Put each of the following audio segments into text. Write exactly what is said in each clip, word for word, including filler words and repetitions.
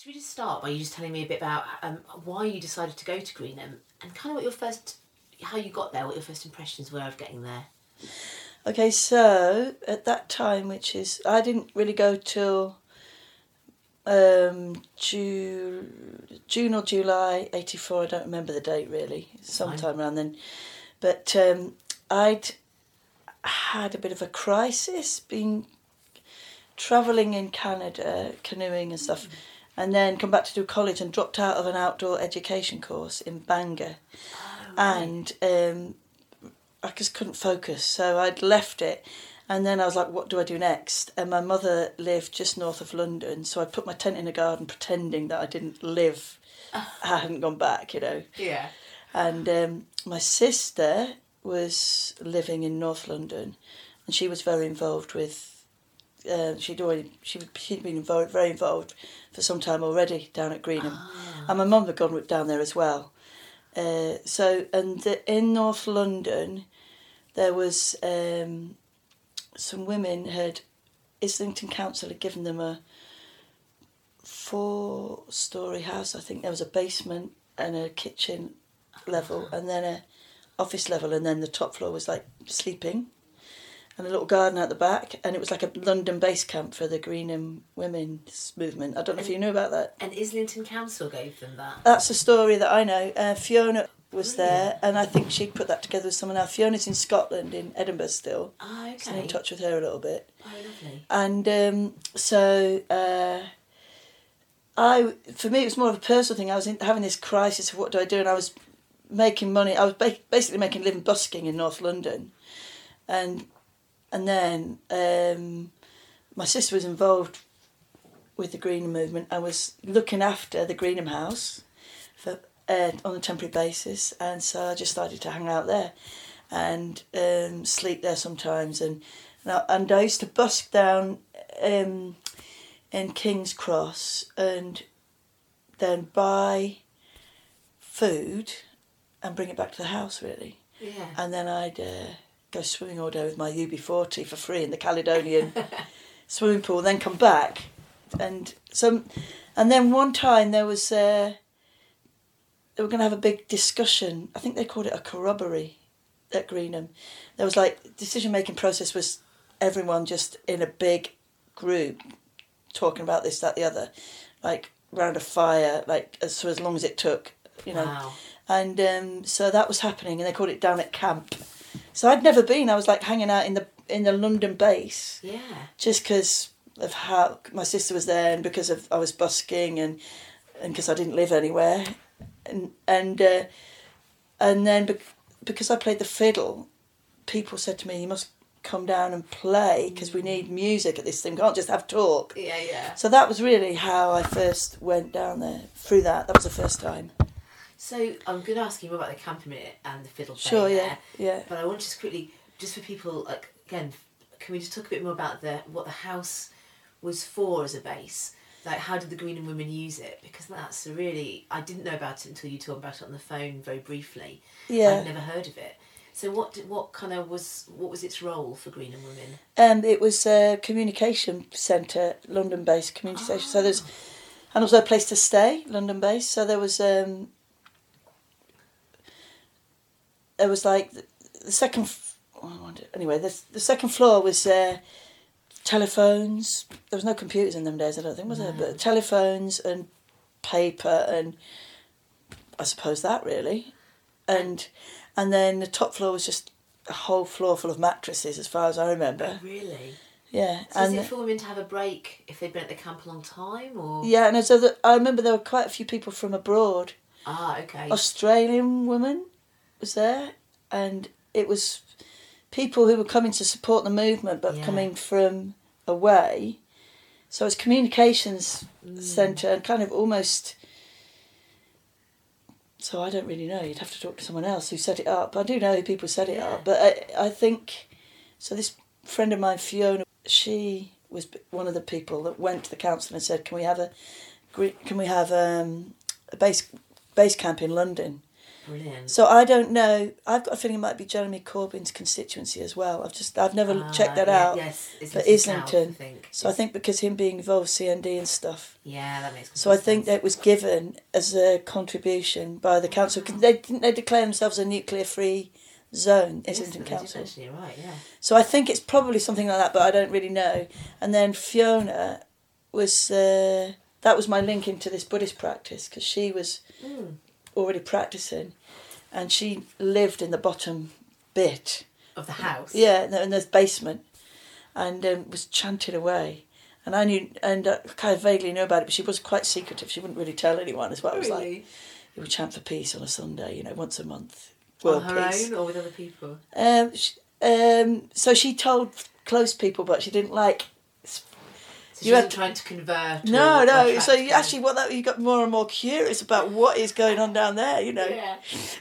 we just start by you just telling me a bit about um, why you decided to go to Greenham and kind of what your first, how you got there, what your first impressions were of getting there? Okay, so at that time, which is, I didn't really go till um, June, June or July eighty-four, I don't remember the date really, sometime Fine. around then. But um, I'd had a bit of a crisis, been travelling in Canada, canoeing and stuff, mm. and then come back to do college and dropped out of an outdoor education course in Bangor. Oh, right. And um, I just couldn't focus, so I'd left it. And then I was like, what do I do next? And my mother lived just north of London, so I put my tent in the garden pretending that I didn't live, I hadn't gone back, you know. Yeah. And um, my sister was living in North London, and she was very involved with, uh, she'd already, she, she'd been involved, very involved for some time already down at Greenham. Ah. And my mum had gone down there as well. Uh, so, and the, in North London, there was... Um, some women had, Islington Council had given them a four-storey house. I think there was a basement and a kitchen level and then a office level, and then the top floor was like sleeping and a little garden out the back, and it was like a London base camp for the Greenham women's movement. I don't know and, if you knew about that. And Islington Council gave them that? That's a story that I know. Uh, Fiona was Brilliant. there, and I think she'd put that together with someone else. Fiona's in Scotland, in Edinburgh still. Oh, okay. So I'm in touch with her a little bit. Oh, lovely. And um, so uh, I, for me, it was more of a personal thing. I was in, having this crisis of what do I do, and I was making money. I was ba- basically making a living busking in North London, and and then um, my sister was involved with the Greenham movement. I was looking after the Greenham house for. Uh, on a temporary basis, and so I just started to hang out there and um, sleep there sometimes, and and I, and I used to busk down um, in King's Cross and then buy food and bring it back to the house really. Yeah. And then I'd uh, go swimming all day with my U B forty for free in the Caledonian swimming pool, then come back, and some, and then one time there was. Uh, They were going to have a big discussion. I think they called it a corroboree at Greenham. There was like, decision-making process was everyone just in a big group talking about this, that, the other, like round a fire, like as, for as long as it took, you know. Wow. And um, so that was happening, and they called it down at camp. So I'd never been. I was like hanging out in the in the London base. Yeah. Just because of how my sister was there, and because of I was busking, and and because I didn't live anywhere. And and uh, and then be- because I played the fiddle, people said to me, "You must come down and play because we need music at this thing. We can't just have talk." Yeah, yeah. So that was really how I first went down there. Through that, that was the first time. So I'm going to ask you more about the camp in a minute and the fiddle playing Sure, yeah, there. yeah. But I want to just quickly, just for people, like again, can we just talk a bit more about the what the house was for as a base? Like, how did the Greenham women use it? Because that's a really... I didn't know about it until you talked about it on the phone very briefly. Yeah. I'd never heard of it. So what did, what kind of was... What was its role for Greenham women? Um, it was a communication centre, London-based community Oh. station. So there's... And also a place to stay, London-based. So there was... Um, there was like... The, the second... Oh, anyway, the, the second floor was... Uh, telephones. There was no computers in them days, I don't think, was no. there? But telephones and paper and I suppose that really. And and then the top floor was just a whole floor full of mattresses as far as I remember. Oh, really? Yeah. So and is it for women to have a break if they'd been at the camp a long time, or...? Yeah, and so the, I remember there were quite a few people from abroad. Ah, okay. Australian woman was there, and it was people who were coming to support the movement but yeah. coming from away. So it's communications mm. centre and kind of almost... So I don't really know. You'd have to talk to someone else who set it up. I do know who people set it yeah. up. But I, I think... So this friend of mine, Fiona, she was one of the people that went to the council and said, can we have a can we have um, a base base camp in London? Brilliant. So I don't know. I've got a feeling it might be Jeremy Corbyn's constituency as well. I've just I've never Ah, checked that yeah, out. Yes, For Islington, South, Islington. I think. So I think because him being involved with C N D and stuff. Yeah, that makes. So I think sense. that it was given as a contribution by the council. Cause they didn't they declare themselves a nuclear-free zone, Islington yes, Council. Actually, you're right. Yeah. So I think it's probably something like that, but I don't really know. And then Fiona was uh, that was my link into this Buddhist practice because she was Mm. already practicing, and she lived in the bottom bit Of the house. Yeah, in the, in the basement, and um, was chanting away. And I knew, and uh, kind of vaguely knew about it, but she was quite secretive. She wouldn't really tell anyone. Is what it was Really? like. It would chant for peace on a Sunday, you know, once a month. On World her peace. own or with other people? Um, she, um, so she told close people, but she didn't like. So You she had wasn't trying to convert. No, or, no. or So you attract actually, what that you got more and more curious about what is going on down there, you know. Yeah.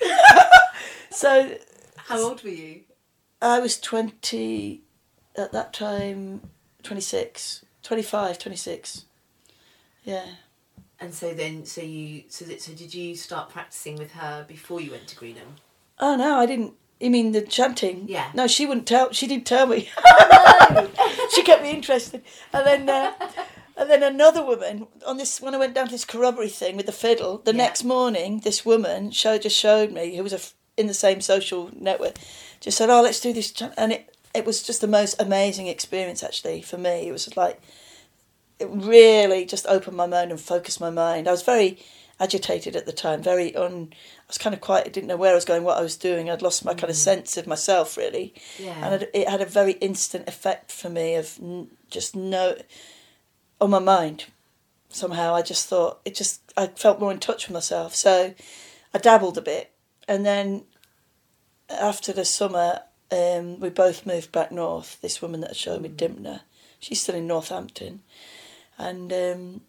So How old were you? I was twenty at that time, twenty-six, twenty-five, twenty-six. Yeah. And so then, so you, so that, so did you start practicing with her before you went to Greenham? Oh no, I didn't. You mean the chanting? Yeah. No, she wouldn't tell. She didn't tell me. Oh, no. She kept me interested, and then uh, and then another woman on this when I went down to this corroboree thing with the fiddle. The Yeah. next morning, this woman showed just showed me who was a, in the same social network. Just said, "Oh, let's do this," chant. And it it was just the most amazing experience actually for me. It was like it really just opened my mind and focused my mind. I was very agitated at the time, very un. I was kind of quite. I didn't know where I was going, what I was doing. I'd lost my kind of sense of myself really. Yeah. And it, it had a very instant effect for me of n- just no, on my mind. Somehow I just thought, it just, I felt more in touch with myself. So I dabbled a bit. And then after the summer, um, we both moved back north. This woman that showed me, Dimna, she's still in Northampton. And um,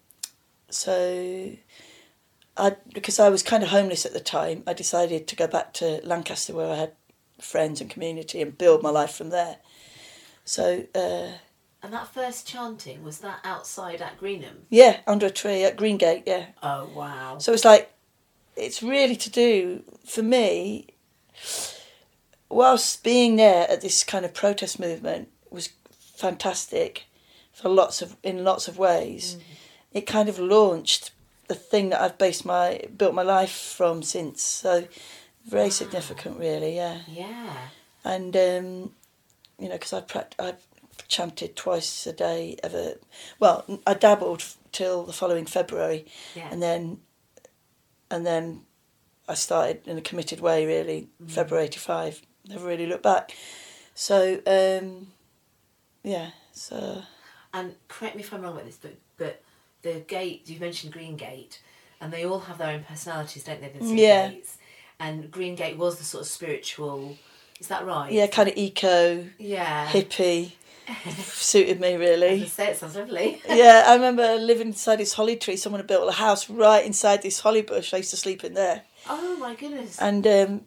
so I, because I was kind of homeless at the time, I decided to go back to Lancaster where I had friends and community and build my life from there. So, uh, And that first chanting, was that outside at Greenham? yeah, under a tree at Greengate, yeah. Oh, wow. So it's like, it's really to do, for me, whilst being there at this kind of protest movement was fantastic for lots of, in lots of ways, mm. it kind of launched the thing that I've based my, built my life from since. So very wow. significant really, yeah. Yeah. And, um, you know, because I pract- I've chanted twice a day ever, well, I dabbled till the following February, yeah. and then, and then I started in a committed way really, mm. February eighty-five, never really looked back. So, um, yeah, so... And correct me if I'm wrong with this, but, but the gate, you mentioned Greengate, and they all have their own personalities, don't they? The yeah. gates. And Greengate was the sort of spiritual, is that right? Yeah, kind of eco, yeah. hippie, suited me really. I was say, it sounds lovely. Yeah, I remember living inside this holly tree. Someone had built a house right inside this holly bush. I used to sleep in there. Oh my goodness. And um,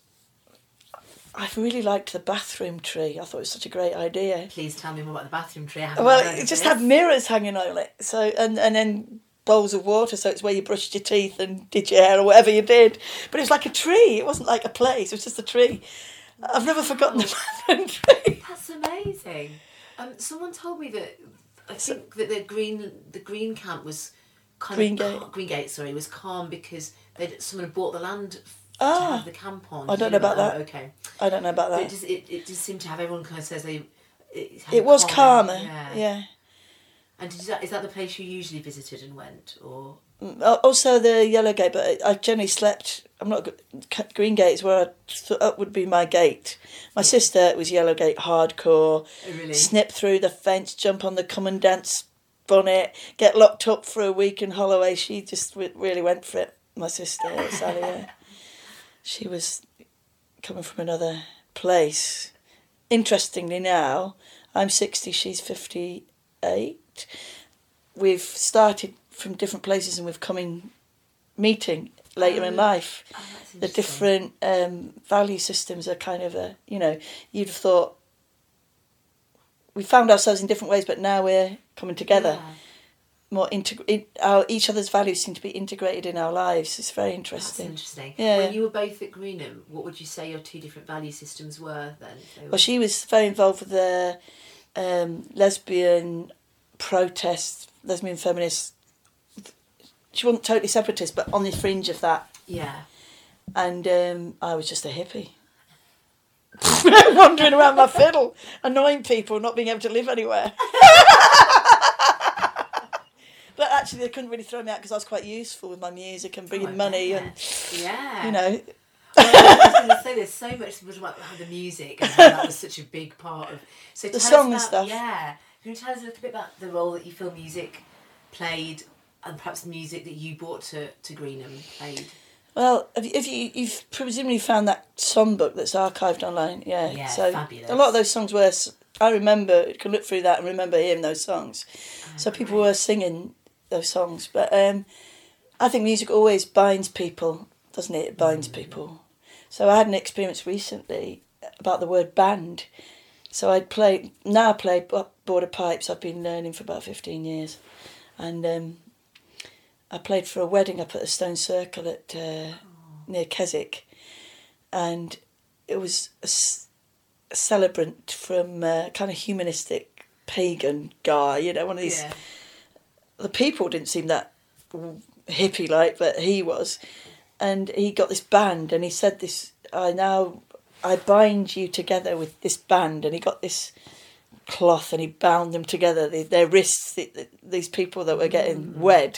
I really liked the bathroom tree. I thought it was such a great idea. Please tell me more about the bathroom tree. I well, it just had mirrors hanging on it. So and, and then bowls of water, so it's where you brushed your teeth and did your hair or whatever you did. But it was like a tree. It wasn't like a place. It was just a tree. I've never forgotten the bathroom tree. That's amazing. Um, someone told me that I think that the green the green camp was kind Green of Gate. Cal- Green Gate, sorry, was calm because they someone had bought the land f- Ah, to have the camp on. I Did don't you know about that. Oh, okay, I don't know about but that. it just it, it just seemed to have everyone kind of says they. It, had It was calm, calmer. yeah. yeah. And did that, is that the place you usually visited and went, or? Also the Yellow Gate, but I generally slept. I'm not Green Gate is where I thought up would be my gate. My yeah. sister was Yellow Gate hardcore. Oh, really? Snip through the fence, jump on the commandant's bonnet, get locked up for a week in Holloway. She just really went for it. My sister Sally, yeah. She was coming from another place. Interestingly, now I'm sixty. She's fifty-eight. We've started from different places and we've come in meeting later oh, in life. Oh, the different um, value systems are kind of a, you know, you'd have thought we found ourselves in different ways, but now we're coming together. more integ- our each other's values seem to be integrated in our lives. It's very interesting. That's interesting. Yeah. When yeah. you were both at Greenham, what would you say your two different value systems were then? They were... Well, she was very involved with the um, lesbian protests, lesbian feminists. She wasn't totally separatist, but on the fringe of that. Yeah. And um, I was just a hippie. Wandering around my fiddle, annoying people, not being able to live anywhere. But actually, they couldn't really throw me out because I was quite useful with my music and bringing Oh, money bet. and, yeah. you know. Well, I was going to say, there's so much about the music and how that was such a big part of... So The tell song us and about, stuff. Yeah. Can you tell us a little bit about the role that you feel music played and perhaps the music that you brought to, to Greenham played? Well, if you, if you you've presumably found that songbook that's archived online, yeah. Yeah, so fabulous. A lot of those songs were. I remember, you can look through that and remember hearing those songs. Oh, so people great. were singing those songs, but um, I think music always binds people, doesn't it? It binds Mm. people. So I had an experience recently about the word band. So I'd play now I play border pipes. I've been learning for about fifteen years, and. Um, I played for a wedding up at the Stone Circle at uh, near Keswick, and it was a, a celebrant from a kind of humanistic pagan guy, you know, one of these. Yeah. The people didn't seem that hippie like, but he was, and he got this band, and he said this. I now I bind you together with this band, and he got this cloth, and he bound them together, the, their wrists. The, the, these people that were getting Mm. wed.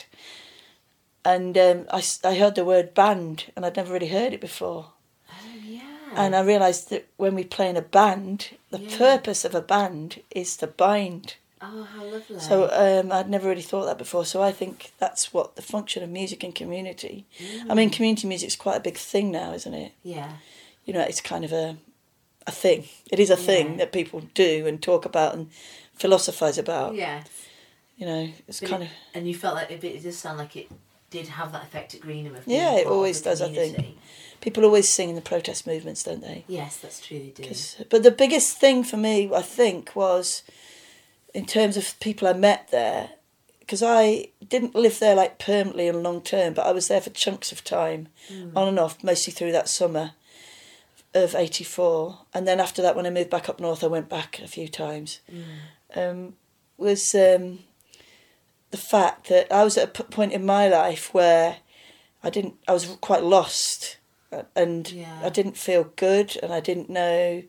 And um, I, I heard the word band, and I'd never really heard it before. Oh, yeah. And I realised that when we play in a band, the Yeah. purpose of a band is to bind. Oh, how lovely. So um, I'd never really thought that before. So I think that's what the function of music in community. Mm. I mean, community music's quite a big thing now, isn't it? Yeah. You know, it's kind of a a thing. It is a thing Yeah. that people do and talk about and philosophise about. Yeah. You know, it's But kind it, of... And you felt like it, it does sound like it did have that effect at Greenham of being Yeah, part it of always the does, I think. community. People always sing in the protest movements, don't they? Yes, that's true, they do. 'Cause- But the biggest thing for me, I think, was in terms of people I met there, because I didn't live there like permanently and long term, but I was there for chunks of time, Mm. on and off, mostly through that summer of eighty-four. And then after that, when I moved back up north, I went back a few times. Mm. Um, was um, the fact that I was at a p- point in my life where I didn't, I was quite lost, and Yeah. I didn't feel good, and I didn't know,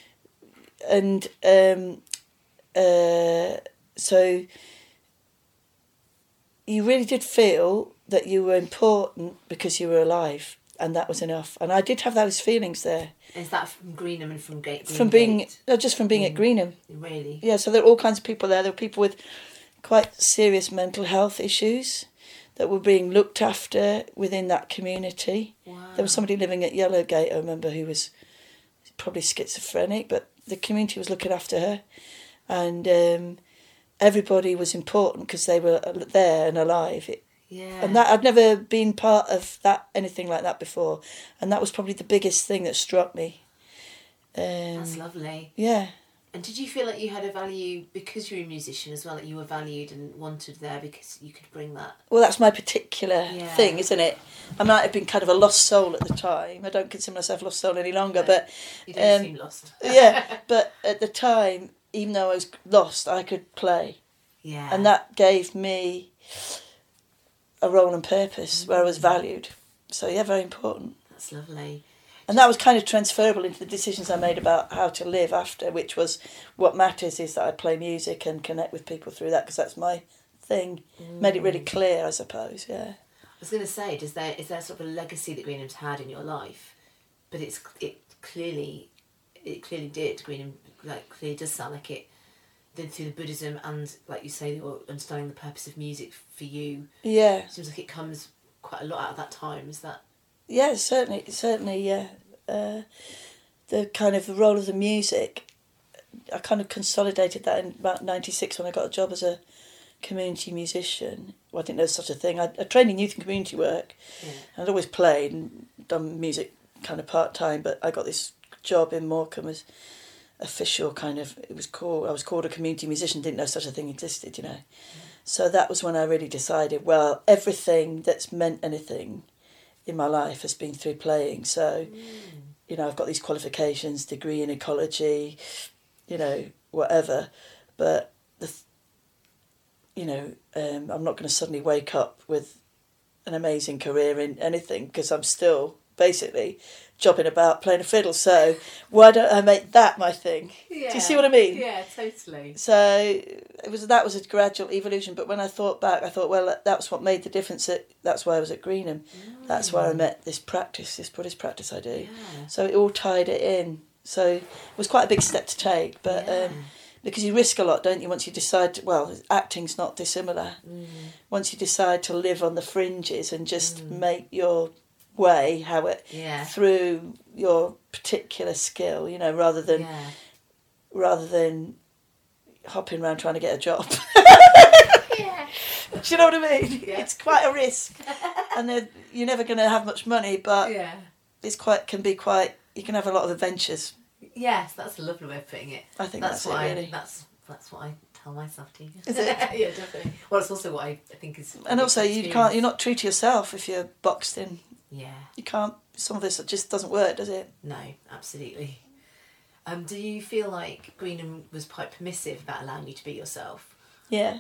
and um, uh, so you really did feel that you were important because you were alive, and that was enough. And I did have those feelings there Is that from Greenham and from Gate? from being, Gate? no, just from being at Mm. Greenham. Really? Yeah, so there were all kinds of people there. There were people with quite serious mental health issues that were being looked after within that community. Wow. There was somebody living at Yellowgate, I remember, who was probably schizophrenic, but the community was looking after her. And um, everybody was important because they were there and alive. It, Yeah. and that I'd never been part of that anything like that before. And that was probably the biggest thing that struck me. Um, That's lovely. yeah. And did you feel like you had a value because you're a musician as well, that you were valued and wanted there because you could bring that? Well, that's my particular Yeah. thing, isn't it? I might have been kind of a lost soul at the time. I don't consider myself a lost soul any longer, No, but You don't Um, seem lost. yeah. But at the time, even though I was lost, I could play, Yeah. and that gave me a role and purpose where I was valued. So yeah, very important. That's lovely. And that was kind of transferable into the decisions I made about how to live after, which was what matters is that I play music and connect with people through that, because that's my thing. Made it really clear, I suppose, yeah. I was going to say, does there is there sort of a legacy that Greenham's had in your life? But it's it clearly it clearly did. Greenham like clearly does sound like it did through the Buddhism and, like you say, or understanding the purpose of music for you. Yeah. It seems like it comes quite a lot out of that time. Is that? Yeah, certainly, certainly, yeah. Uh, the kind of role of the music, I kind of consolidated that in about ninety-six when I got a job as a community musician. Well, I didn't know such a thing. I, I trained in youth and community work. Yeah. I'd always played and done music kind of part-time, but I got this job in Morecambe as official kind of, it was called, I was called a community musician, didn't know such a thing existed, you know. So that was when I really decided, well, everything that's meant anything in my life has been through playing. So, mm. you know, I've got these qualifications, degree in ecology, you know, whatever. But, the, you know, um, I'm not going to suddenly wake up with an amazing career in anything because I'm still basically jobbing about playing a fiddle. So why don't I make that my thing? Yeah. Do you see what I mean? Yeah, totally. So it was that was a gradual evolution. But when I thought back, I thought, well, that's what made the difference. That that's why I was at Greenham. Mm. That's where I met this practice, this Buddhist practice I do. Yeah. So it all tied it in. So it was quite a big step to take, but. Yeah. Um, Because you risk a lot, don't you, once you decide to, well, acting's not dissimilar. Mm. Once you decide to live on the fringes and just mm. make your way, how it, yeah. through your particular skill, you know, rather than, yeah. rather than hopping around trying to get a job. Yeah. Do you know what I mean? Yeah. It's quite a risk. And you're never going to have much money, but yeah. it's quite, can be quite, you can have a lot of adventures. Yes, that's a lovely way of putting it. I think that's, that's what it, I, really. That's that's what I tell myself to. Is it? Yeah, definitely. Well, it's also what I think is. And also, you can't. You're not true to yourself if you're boxed in. Yeah. You can't. Some of this just doesn't work, does it? No, absolutely. Um, do you feel like Greenham was quite permissive about allowing you to be yourself? Yeah.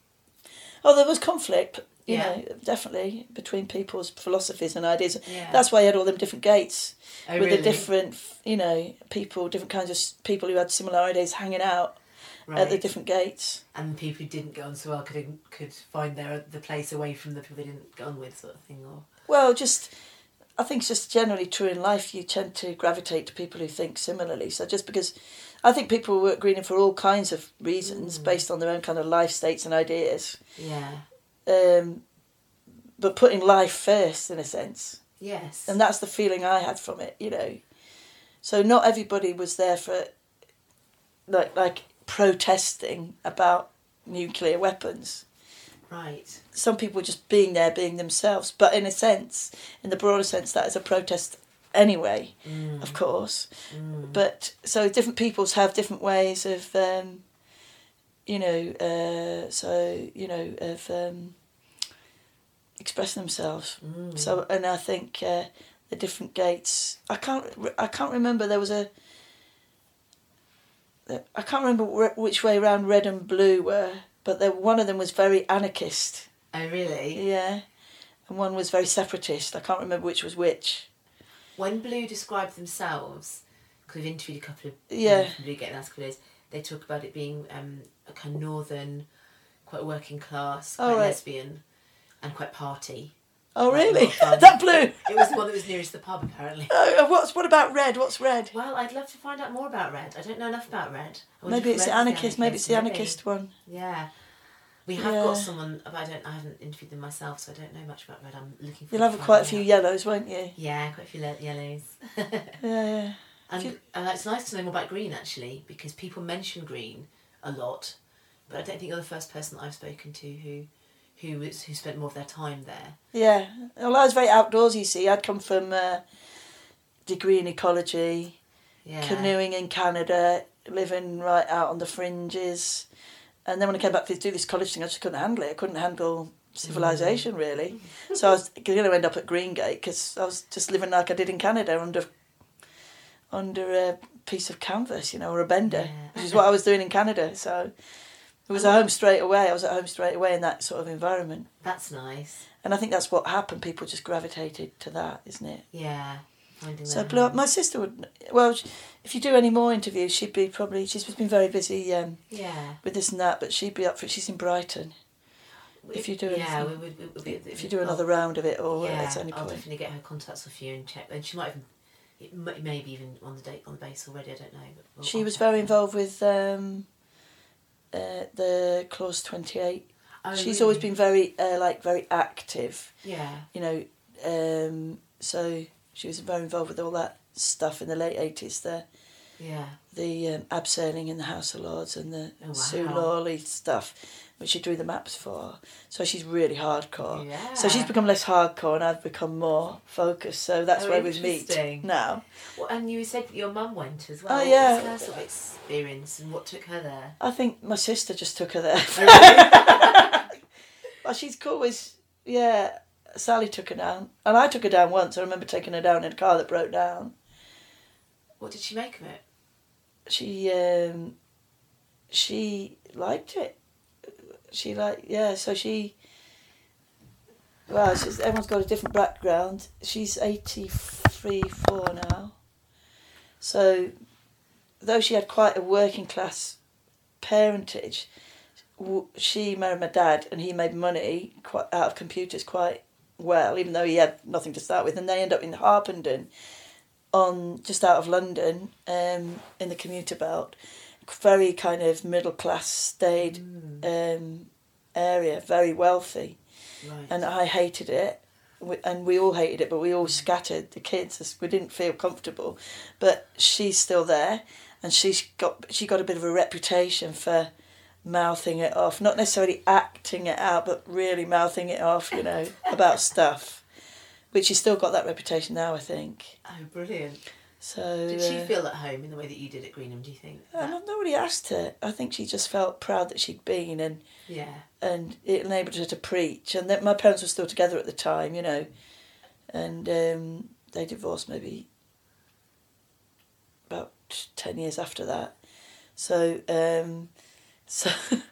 Oh, there was conflict. You yeah. know, definitely between people's philosophies and ideas. Yeah. That's why you had all them different gates oh, with really? the different, you know, people, different kinds of people who had similar ideas hanging out right. at the different gates. And the people who didn't go on so well could could find their the place away from the people they didn't go on with, sort of thing, or. Well, just I think it's just generally true in life. You tend to gravitate to people who think similarly. So just because I think people were at Greenham for all kinds of reasons, mm. based on their own kind of life states and ideas. Yeah. Um. But putting life first, in a sense. Yes. And that's the feeling I had from it, you know. So not everybody was there for, like, like protesting about nuclear weapons. Right. Some people were just being there, being themselves. But in a sense, in the broader sense, that is a protest anyway, mm. of course. Mm. But so different peoples have different ways of, um, you know, uh, so, you know, of... Um, expressing themselves. Mm. So, and I think uh, the different gates. I can't. I can't remember. There was a. I can't remember which way around red and blue were, but there, one of them was very anarchist. Oh really? Yeah, and one was very separatist. I can't remember which was which. When Blue described themselves, because we've interviewed a couple of yeah from Blue Gate Last couple of days, they talk about it being um, a kind of northern, quite working class, quite oh, right. lesbian. And quite party. Oh really? That blue? It was the one that was nearest the pub, apparently. Oh, what's what about red? What's red? Well, I'd love to find out more about red. I don't know enough about red. Maybe it's the anarchist. Maybe it's the maybe. anarchist one. Yeah, we have yeah. got someone. But I don't. I haven't interviewed them myself, so I don't know much about red. I'm looking for. You'll have quite a few out. yellows, won't you? Yeah, quite a few le- yellows. yeah, yeah. And you... uh, it's nice to know more about green actually, because people mention green a lot, but I don't think you're the first person that I've spoken to who. Who was who spent more of their time there? Yeah, well, I was very outdoorsy. You see, I'd come from a degree in ecology, yeah. canoeing in Canada, living right out on the fringes, and then when I came back to do this college thing, I just couldn't handle it. I couldn't handle civilization mm. really, so I was going to end up at Greengate because I was just living like I did in Canada under under a piece of canvas, you know, or a bender, yeah. which is what I was doing in Canada. So. It was at home straight away. I was at home straight away in that sort of environment. That's nice. And I think that's what happened. People just gravitated to that, isn't it? Yeah. Finding so blew up. My sister would... Well, if you do any more interviews, she'd be probably... She's been very busy um, yeah. with this and that, but she'd be up for it. She's in Brighton. If, if you do yeah, anything, we would, we would be, if you do another oh, round of it or yeah, at any I'll point. definitely get her contacts off you and check. And she might even... It may, maybe even on the date on the base already, I don't know. But we'll, she I'll was very involved with... Um, Uh, the Clause twenty-eight. Oh, She's really? always been very, uh, like, very active. Yeah. You know, um, so she was very involved with all that stuff in the late eighties. The, yeah. the um, abseiling in the House of Lords and the oh, wow. Sue Lawley stuff, which she drew the maps for. So she's really hardcore. Yeah. So she's become less hardcore and I've become more focused. So that's oh, where we meet now. Well, and you said your mum went as well. Oh, yeah. What was her sort of experience and what took her there? I think my sister just took her there. Oh, really? Well, she's always, yeah, Sally took her down. And I took her down once. I remember taking her down in a car that broke down. What did she make of it? She, um, she liked it. She liked, yeah, so she, well, she's, everyone's got a different background. She's eighty-three, four now. So, though she had quite a working class parentage, she married my dad and he made money quite out of computers quite well, even though he had nothing to start with. And they end up in Harpenden, on just out of London, um, in the commuter belt. Very kind of middle class staid mm. um, area, very wealthy. Right. And I hated it. And we all hated it, but we all scattered, the kids. We didn't feel comfortable. But she's still there, and she's got she got a bit of a reputation for mouthing it off. Not necessarily acting it out, but really mouthing it off, you know, about stuff. Which she's still got that reputation now, I think. Oh, brilliant. So did she uh, feel at home in the way that you did at Greenham, do you think? I've not really asked her. I think she just felt proud that she'd been, and yeah, and it enabled her to preach. And that my parents were still together at the time, you know, and um, they divorced maybe about ten years after that. So, um, so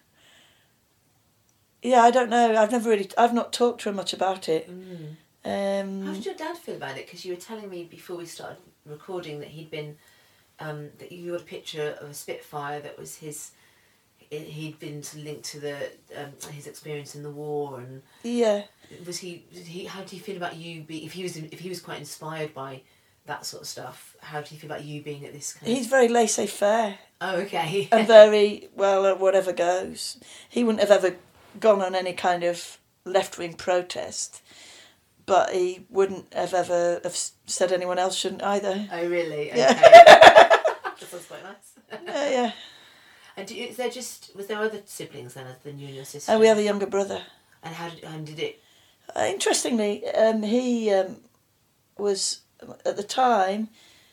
yeah, I don't know. I've never really, I've not talked to her much about it. Mm. Um, How did your dad feel about it? Because you were telling me before we started recording that he'd been, um, that you had a picture of a Spitfire that was his, he'd been linked to the um, his experience in the war, and yeah. Was he? Did he? How do you feel about you? Be if he was if he was quite inspired by that sort of stuff? How do you feel about you being at this kind He's of... very laissez-faire. Oh, okay. And very well, uh, whatever goes. He wouldn't have ever gone on any kind of left-wing protest. But he wouldn't have ever have said anyone else shouldn't either. Oh, really? Okay. Yeah. That sounds quite nice. Yeah, yeah. And do you, is there just was there other siblings then, other than you and your sister? And we have a younger brother. And how did and did it? Uh, interestingly, um, he um, was at the time.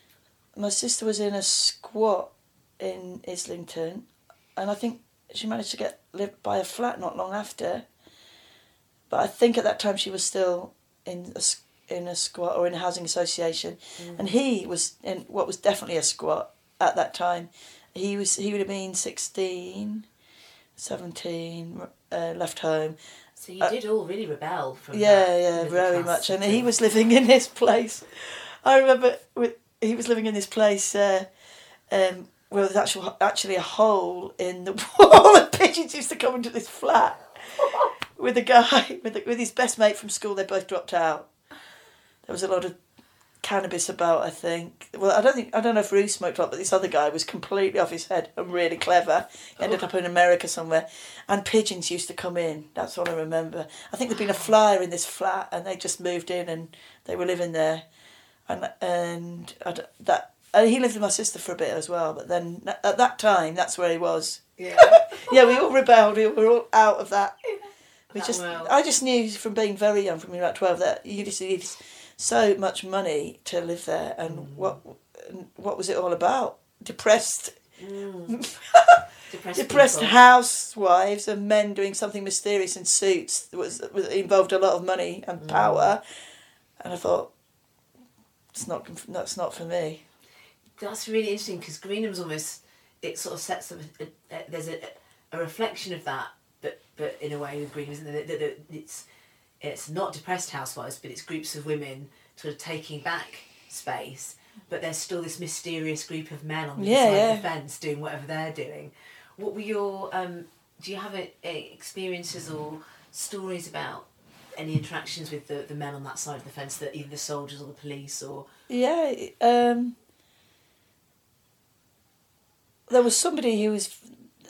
My sister was in a squat in Islington, and I think she managed to get live by a flat not long after. But I think at that time she was still in a, in a squat or in a housing association, mm. and he was in what was definitely a squat at that time. He was he would have been sixteen, seventeen, uh, left home. So you uh, did all really rebel from yeah, that. Yeah, yeah, very much. And he was living in this place. I remember with, he was living in this place uh, um, where there was actual, actually a hole in the wall, and pigeons used to come into this flat with a guy, with, a, with his best mate from school. They both dropped out. There was a lot of cannabis about, I think. Well, I don't think I don't know if Rue smoked a lot, but this other guy was completely off his head and really clever. He ended oh. up in America somewhere, and pigeons used to come in. That's what I remember. I think there'd been a flyer in this flat, and they just moved in, and they were living there, and and I, that and he lived with my sister for a bit as well. But then at that time, that's where he was. Yeah, yeah. We all rebelled. We were all out of that. We that just, world. I just knew from being very young, from being about twelve, that you just need so much money to live there, and mm. what what was it all about? Depressed, mm. depressed, depressed housewives and men doing something mysterious in suits that was, was involved a lot of money and power, mm. and I thought, it's not that's not for me. That's really interesting, because Greenham's almost, it sort of sets up a, a, there's a a reflection of that, but but in a way with Greenham's, that, that, that it's. It's not depressed housewives, but it's groups of women sort of taking back space, but there's still this mysterious group of men on the yeah, side yeah. of the fence doing whatever they're doing. What were your, um, do you have a, a experiences or stories about any interactions with the, the men on that side of the fence, that either the soldiers or the police or... Yeah, um, there was somebody who was...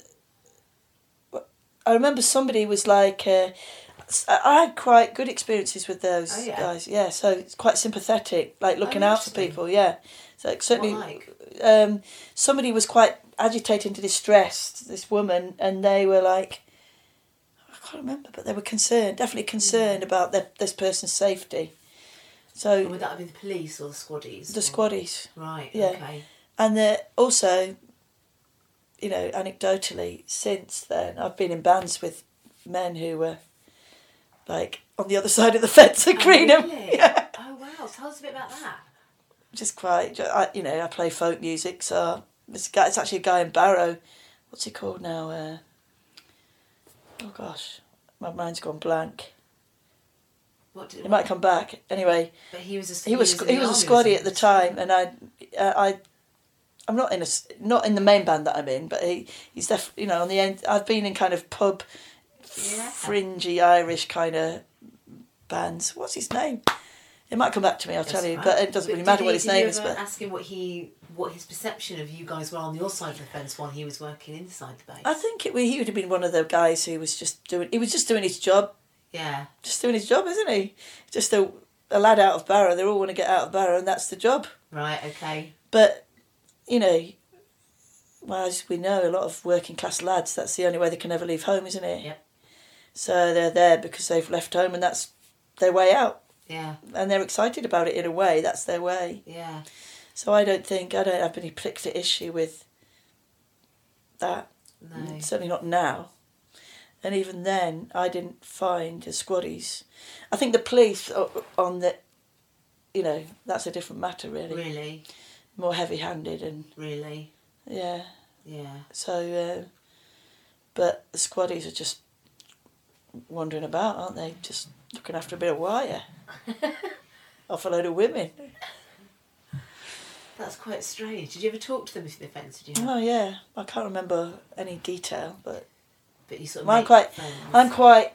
I remember somebody was like... Uh, I had quite good experiences with those oh, yeah. guys, yeah. So it's quite sympathetic, like looking oh, out for people, yeah. So like, certainly, what like? um, somebody was quite agitated and distressed. This woman, and they were like, I can't remember, but they were concerned, definitely concerned mm. about their, this person's safety. So and would that have been the police or the squaddies? The or? squaddies, right? Yeah. Okay. And the, also, you know, anecdotally, since then, I've been in bands with men who were like on the other side of the fence at Oh, Greenham. really? Yeah. Oh wow! Tell us a bit about that. Just quite, I, you know, I play folk music, so this guy, it's actually a guy in Barrow. What's he called now? Uh, oh gosh, my mind's gone blank. What did, It might come back. Anyway, But he was a he was in he the was a army or squaddy at the something, time, and I, uh, I, I'm not in a s- not in the main band that I'm in, but he he's definitely, you know, on the end. I've been in kind of pub, Yeah. fringy Irish kind of bands. What's his name? It might come back to me. I'll That's tell you, fine. but it doesn't But really did matter he- what his did name you is. ever But ask him what he what his perception of you guys were on your side of the fence while he was working inside the base. I think it, he would have been one of the guys who was just doing. He was just doing his job. Yeah. Just doing his job, isn't he? Just a, a lad out of Barrow. They all want to get out of Barrow, and that's the job. Right. Okay. But, you know, well, as we know, a lot of working class lads, that's the only way they can ever leave home, isn't it? Yep. So they're there because they've left home, and that's their way out. Yeah. And they're excited about it in a way. That's their way. Yeah. So I don't think, I don't have any particular issue with that. No. Certainly not now. And even then, I didn't find the squaddies. I think the police o- on the, you know, that's a different matter, really. Really. More heavy-handed and, Really. yeah. Yeah. So, uh, but the squaddies are just wandering about, aren't they? Just looking after a bit of wire. Off a load of women. That's quite strange. Did you ever talk to them if they fancied you? Oh, yeah. I can't remember any detail, but But you sort of I'm make quite, friends. I'm quite,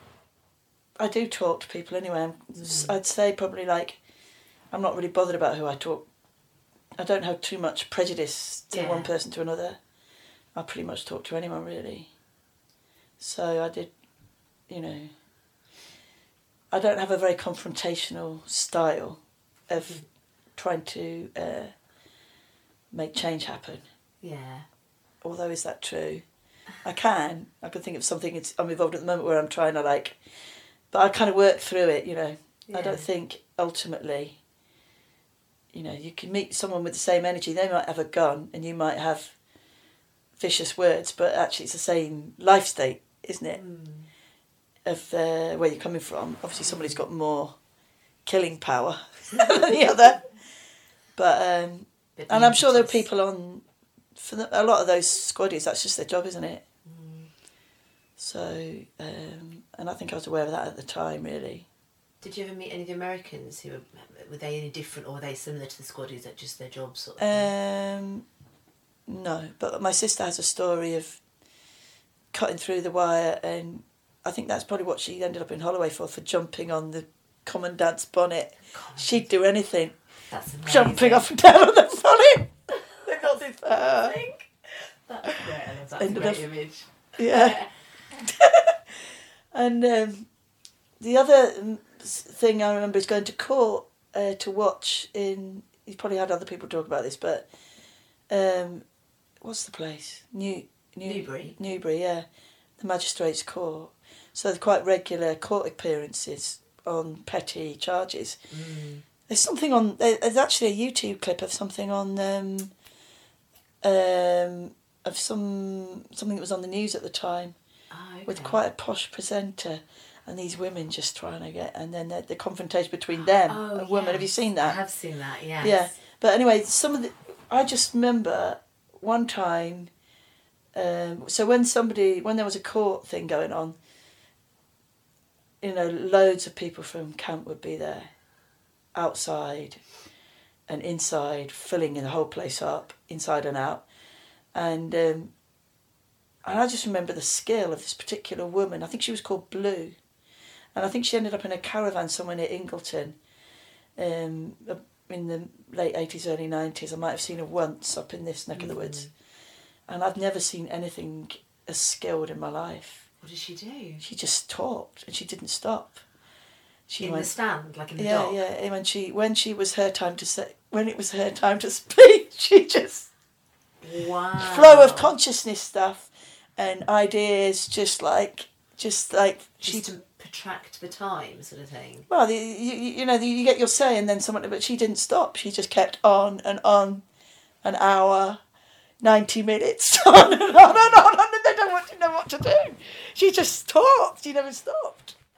I do talk to people anyway. I'm, Mm. I'd say probably like, I'm not really bothered about who I talk. I don't have too much prejudice to Yeah. one person to another. I pretty much talk to anyone, really. So I did, you know, I don't have a very confrontational style of Mm. trying to uh, make change happen. Yeah. Although, is that true? I can. I can think of something it's, I'm involved at the moment where I'm trying to like, but I kind of work through it, you know. I Yeah. don't think ultimately, you know, you can meet someone with the same energy. They might have a gun and you might have vicious words, but actually it's the same life state, isn't it? Mm. Of uh, where you're coming from. Obviously somebody's got more killing power than the other. But, um, But and the I'm sure there are impetus- people on, for the, a lot of those squaddies, that's just their job, isn't it? Mm. So, um, and I think I was aware of that at the time, really. Did you ever meet any of the Americans who were, were they any different or were they similar to the squaddies at just their jobs sort of thing? Um, no, but my sister has a story of cutting through the wire, and I think that's probably what she ended up in Holloway for, for jumping on the commandant's bonnet. God, She'd do anything, that's amazing. jumping up and down on the bonnet. They got this for her. That's great. I love that. That's a Ended great up- image. Yeah. And um, the other um, s- thing I remember is going to court uh, to watch in. You've probably had other people talk about this, but um, what's the place? New, New Newbury. Newbury, yeah, the magistrates' court. So they're quite regular court appearances on petty charges. Mm. There's something on. there- There's actually a YouTube clip of something on. Um, um, of some something that was on the news at the time. Oh, okay. With quite a posh presenter, and these women just trying to get, and then the, the confrontation between them, Oh, a woman. Have you yes. seen I that? have seen that. Yes. Yeah, but anyway, some of the, I just remember one time. Um, so when somebody, when there was a court thing going on, you know, loads of people from camp would be there, outside, and inside, filling the whole place up, inside and out, and. Um, And I just remember the skill of this particular woman. I think she was called Blue. And I think she ended up in a caravan somewhere near Ingleton um, in the late eighties, early nineties. I might have seen her once up in this neck of the woods. And I've never seen anything as skilled in my life. What did she do? She just talked and she didn't stop. She in went, the stand, like in the yeah, dock? yeah. And when she, when she was her time to say, when it was her time to speak, she just Wow. flow of consciousness stuff. And ideas, just like, just like Just she. to protract the time, sort of thing. Well, the, you you know the, you get your say, and then someone, but she didn't stop. She just kept on and on, an hour, ninety minutes, on and on and on, and they don't want to know what to do. She just talked. She never stopped.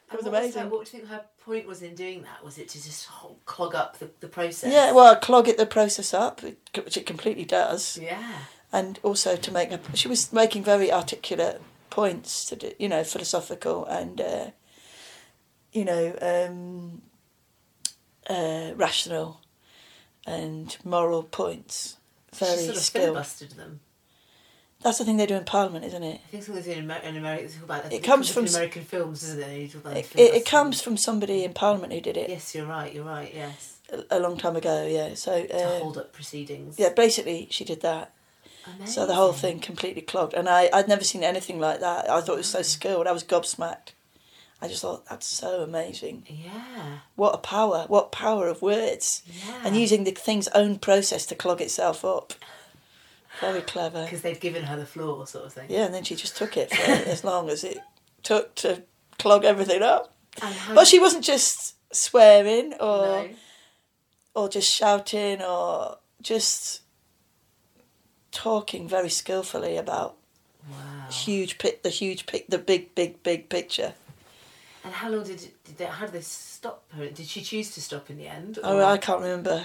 It was what was amazing. her- what do you think her point was in doing that? Was it to just ho- clog up the, the process? Yeah, well, clog it the process up, which it completely does. Yeah. And also to make her, she was making very articulate points to do, you know, philosophical and, uh, you know, um, uh, rational and moral points. Very she sort of skilled. filibustered them. That's the thing they do in Parliament, isn't it? I think something in, Amer- in America. About, I think It comes in from American films, isn't it? You talk about It, it, filibustering. it comes from somebody in Parliament who did it Yes, you're right. You're right. Yes. a, a long time ago. Yeah, so To uh, hold up proceedings. yeah, basically she did that. Amazing. So the whole thing completely clogged, and I I'd never seen anything like that. I thought it was so skilled. I was gobsmacked. I just thought that's so amazing. Yeah. What a power! What power of words, Yeah. and using the thing's own process to clog itself up. Very clever. Because they'd given her the floor, sort of thing. Yeah, and then she just took it for as long as it took to clog everything up. And how But she wasn't just swearing or No. or just shouting or just talking very skillfully about Wow. huge pic, the huge pic, the big, big, big picture. And how long did it, did they, how did they stop her? Did she choose to stop in the end? Oh, or- I can't remember.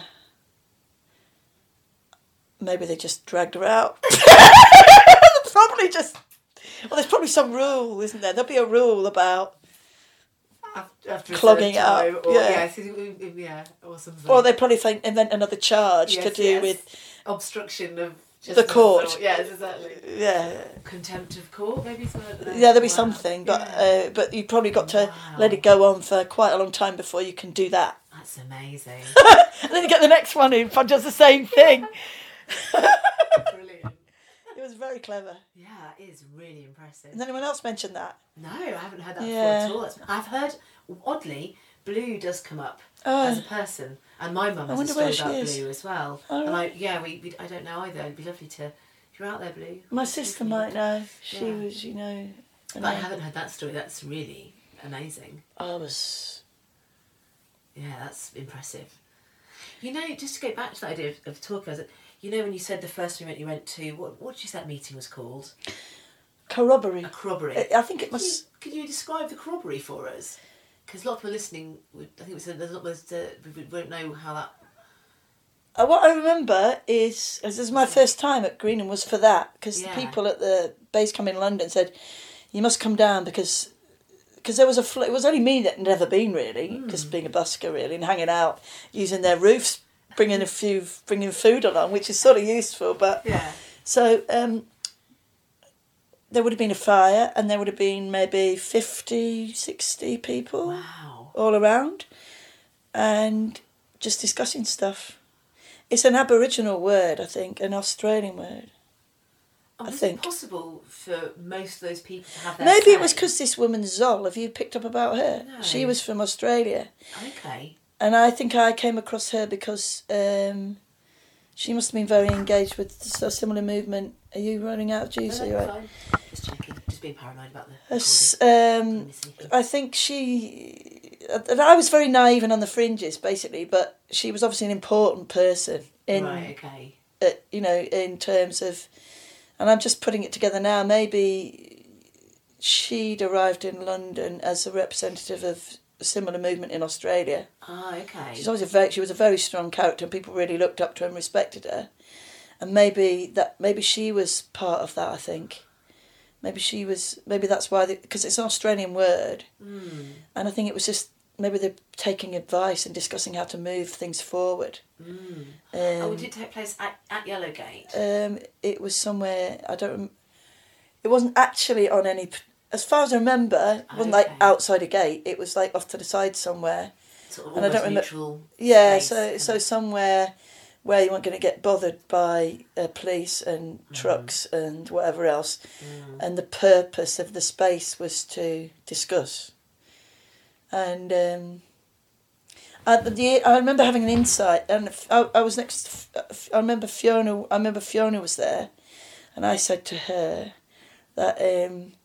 Maybe they just dragged her out. Probably just. Well, there's probably some rule, isn't there? There'll be a rule about. After, after a Clogging certain it up, time, Or, yeah. yeah. so- yeah, or something. Or they probably think, invent another charge Yes, to do yes. with. Obstruction of The justice court. or- yes, exactly. Yeah, Contempt of court, maybe. So, uh, yeah, there'll be wow. something, but Yeah. uh, but you probably got to Wow. let it go on for quite a long time before you can do that. That's amazing. And then you get the next one who does the same thing. Brilliant. It was very clever. Yeah, it is really impressive. Has anyone else mentioned that? No, I haven't heard that Yeah. before at all. I've heard, oddly, Blue does come up Oh. as a person, and my mum I has a wonder story where she about is. Blue as well. Oh, and I, yeah, we, we, I don't know either. It'd be lovely to. If you're out there, Blue. My sister might know. She Yeah. was, you know. But I haven't heard that story. That's really amazing. I was. Yeah, that's impressive. You know, just to go back to that idea of, of talking, you know, when you said the first event you went to, what what did you say that meeting was called? Corroboree. A corroboree. I I think it Could you, must. could you describe the corroboree for us? Because a lot of people listening, would, I think we said there's a lot of us uh, we won't know how that. Uh, what I remember is, as this is my first time at Greenham, was for that, because Yeah. the people at the base camp in London said, you must come down because because there was a, fl- it was only me that had never been really, just being a busker really, and hanging out, using their roofs, bringing a few, bringing food along, which is sort of useful, but, Yeah. so, um, there would have been a fire, and there would have been maybe fifty, sixty people Wow. all around, and just discussing stuff. It's an Aboriginal word, I think, an Australian word. And I was think. it possible for most of those people to have their Maybe it was say? because this woman Zol, have you picked up about her? No. She was from Australia. Okay. And I think I came across her because um, she must have been very engaged with a similar movement. Are you running out of juice? No, Are you no, right? fine. Just checking. Just being paranoid about the. Us, recording. um, Miss anything. I think she... and I was very naive and on the fringes, basically, but she was obviously an important person in, Right. Okay. uh, you know, in terms of... And I'm just putting it together now. Maybe she'd arrived in London as a representative of a similar movement in Australia. Ah. Okay. She's always a very, she was a very strong character, and people really looked up to her and respected her. And maybe that, maybe she was part of that. I think, maybe she was. Maybe that's why, because it's an Australian word, Mm. and I think it was just maybe they're taking advice and discussing how to move things forward. Mm. Um, Oh, did it take place at, at Yellowgate? Um, it was somewhere I don't. rem- It wasn't actually on any. As far as I remember, it wasn't Okay. like outside a gate. It was like off to the side somewhere. Sort of and I almost don't remember- neutral. Yeah, space, so kind so of. somewhere where you weren't going to get bothered by uh, police and trucks and whatever else, Mm. and the purpose of the space was to discuss. And um, I, the, I remember having an insight, and I, I was next. I remember Fiona. I remember Fiona was there, and I said to her that um,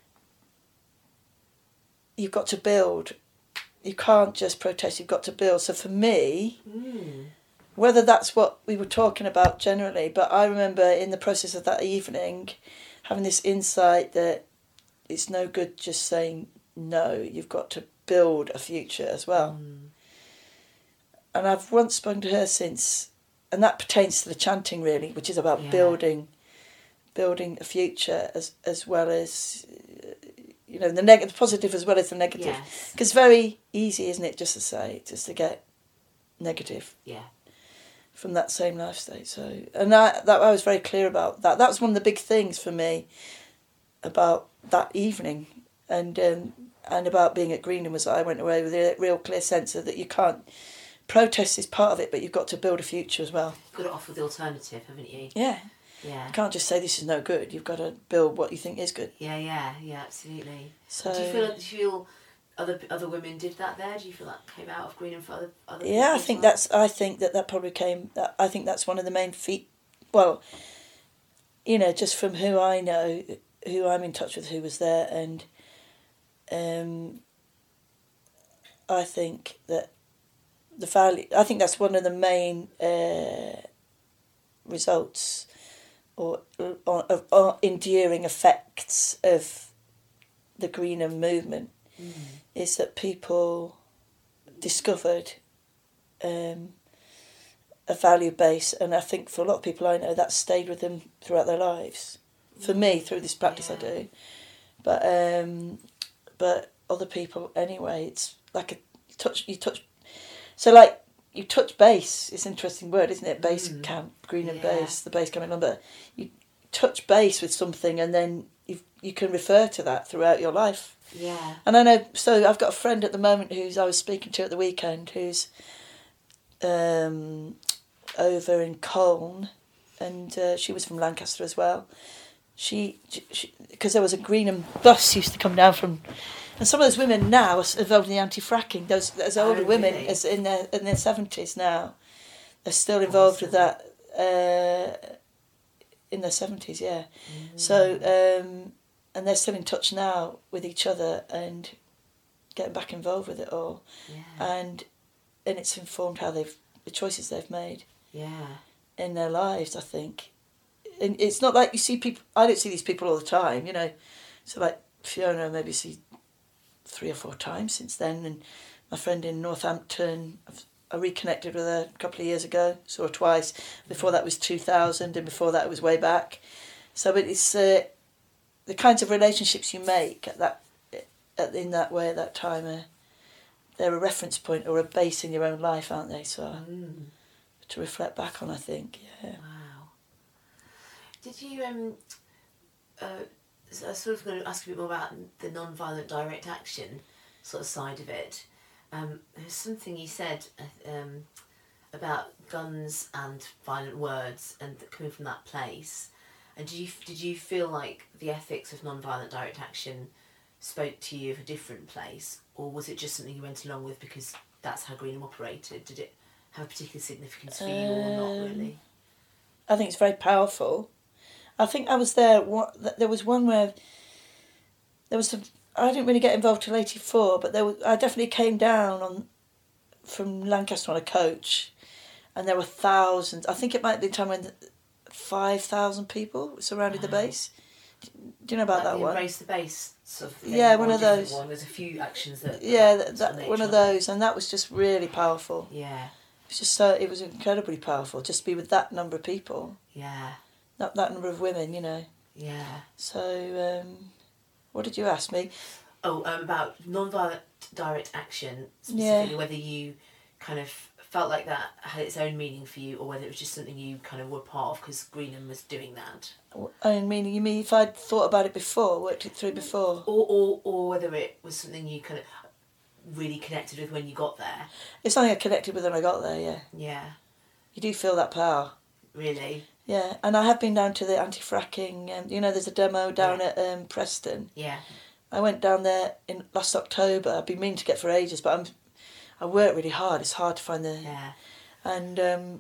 you've got to build. You can't just protest. You've got to build. So for me, Mm. whether that's what we were talking about generally, but I remember in the process of that evening having this insight that it's no good just saying no, you've got to build a future as well. Mm. And I've once spoken to her since, and that pertains to the chanting really, which is about Yeah. building, building a future as as well as, you know, the negative, positive as well as the negative. Yes. Because it's very easy, isn't it, just to say, just to get negative Yeah. from that same life state. So, and I, that I was very clear about that. That was one of the big things for me about that evening, and um, and about being at Greenham, was that I went away with a real clear sense of that you can't, protest is part of it, but you've got to build a future as well. You've got to offer the alternative, haven't you? Yeah. Yeah. You can't just say this is no good. You've got to build what you think is good. Yeah, yeah, yeah, absolutely. So, do you feel? Do you feel other other women did that there? Do you feel that came out of Greenham for other other? yeah, I as think well? that's. I think that that probably came. That I think that's one of the main feat. Well, you know, just from who I know, who I'm in touch with, who was there, and um, I think that the value. I think that's one of the main uh, results, or or, or, or enduring effects of the Greenham movement, Mm. is that people discovered um, a value base, and I think for a lot of people I know that stayed with them throughout their lives. For me, through this practice, Yeah. I do, but um, but other people anyway. It's like a you touch. You touch. So like you touch base. It's an interesting word, isn't it? Base Mm. camp, Greenham Yeah. base, the base camp number. You touch base with something, and then you you can refer to that throughout your life. Yeah. And I know, so I've got a friend at the moment who's I was speaking to at the weekend, who's um, over in Colne, and uh, she was from Lancaster as well. She, because there was a Greenham bus used to come down from, and some of those women now are involved in the anti-fracking. Those those Oh, older women, really? as in their in their seventies now, they're still involved with that. Uh, in their seventies, yeah. Mm. So. Um, And they're still in touch now with each other and getting back involved with it all, Yeah. and and it's informed how they've the choices they've made Yeah. in their lives. I think, and it's not like you see people. I don't see these people all the time, you know. So like Fiona, maybe see three or four times since then, and my friend in Northampton, I've, I reconnected with her a couple of years ago. Saw her twice. Before that was two thousand, and before that it was way back. So it's. Uh, The kinds of relationships you make at that, at, in that way at that time, are, they're a reference point or a base in your own life, aren't they? So Mm. to reflect back on, I think, yeah. Wow. Did you um? Uh, so I was sort of going to ask a bit more about the non-violent direct action sort of side of it. Um, there's something you said uh, um, about guns and violent words and coming from that place. And did you did you feel like the ethics of non-violent direct action spoke to you of a different place, or was it just something you went along with because that's how Greenham operated? Did it have a particular significance for you, or not really? I think it's very powerful. I think I was there. What there was one where there was some. I didn't really get involved till eighty-four, but there was. I definitely came down on from Lancaster on a coach, and there were thousands. I think it might be the time when five thousand people surrounded Wow. the base. Do you know about Like that the one? Embrace the Base sort of thing. Yeah, or one a of different those. One. There's a few actions that. Yeah, that that, sort of that one nature, of aren't those, and that was just really powerful. they? Yeah, It was just so. It was incredibly powerful just to be with that number of people, yeah, that that number of women. You know. yeah. So, um, what did you ask me? Oh, um, about non-violent direct action, Yeah. specifically whether you kind of felt like that had its own meaning for you, or whether it was just something you kind of were part of because Greenham was doing that. I mean, you mean if I'd thought about it before, worked it through before? Or, or, or whether it was something you kind of really connected with when you got there. It's something I connected with when I got there. Yeah, Yeah, you do feel that power. really. Yeah, and I have been down to the anti-fracking, and you know, there's a demo down Yeah. at um, Preston. Yeah, I went down there in last October. I've been meaning to get for ages, but I'm, I work really hard. It's hard to find the, yeah. and um,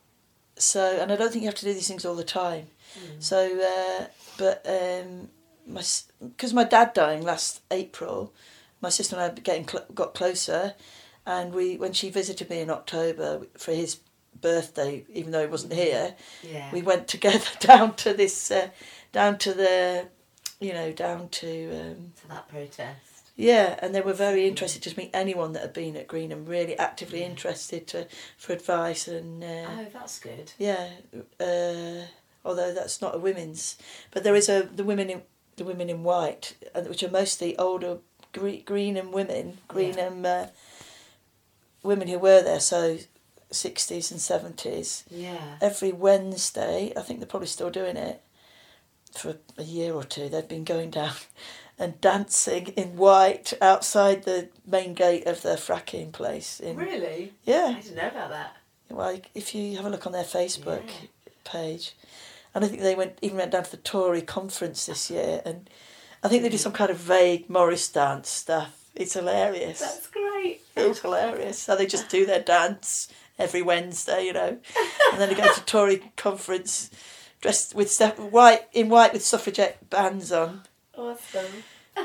so and I don't think you have to do these things all the time. Mm. So, uh, but um, my because my dad dying last April, my sister and I getting cl- got closer, and we when she visited me in October for his birthday, even though he wasn't here, Yeah. we went together down to this, uh, down to the, you know, down to um, To that protest. Yeah, and they were very interested to meet anyone that had been at Greenham, really actively Yeah. interested to for advice and. Uh, Oh, that's good. Yeah, uh, although that's not a women's, but there is a the women in the women in white, uh, which are mostly older Gre- Greenham women, Greenham uh, women who were there, so sixties and seventies. Yeah. Every Wednesday, I think they're probably still doing it. For a year or two, they'd been going down and dancing in white outside the main gate of the fracking place. In, Really? Yeah. I didn't know about that. Well, if you have a look on their Facebook Yeah. page, and I think they went even went down to the Tory conference this year, and I think they did some kind of vague Morris dance stuff. It's hilarious. That's great. It's hilarious. So they just do their dance every Wednesday, you know, and then they go to Tory conference dressed with stuff, white in white with suffragette bands on. Awesome.